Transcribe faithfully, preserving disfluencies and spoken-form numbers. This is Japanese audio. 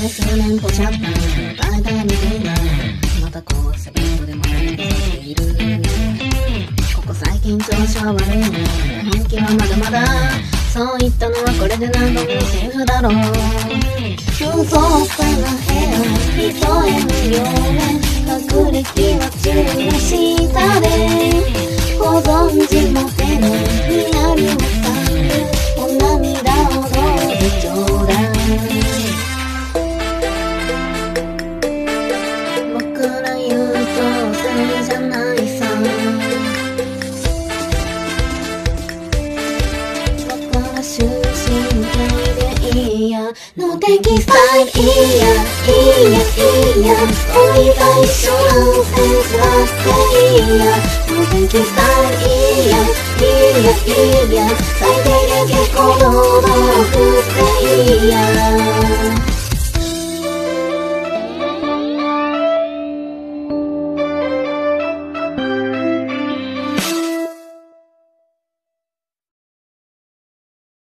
で数年ポチャった大体見ていないまたこうセベントでも出ているここ最近調子は悪いね本気はまだまだそう言ったのはこれで何度もセーフだろう空想ったな部屋人へのようね学歴は中の下でご存知もてないリアルを感るお涙をどうぞちょうだい僕ら優等生じゃないさ僕ら終身刑でいいやの天気スタイルいいやいいやいいや恋が一緒のセンスだっていいやの天気スタイルいいやいいやいいや最低限結構堂々とっていいや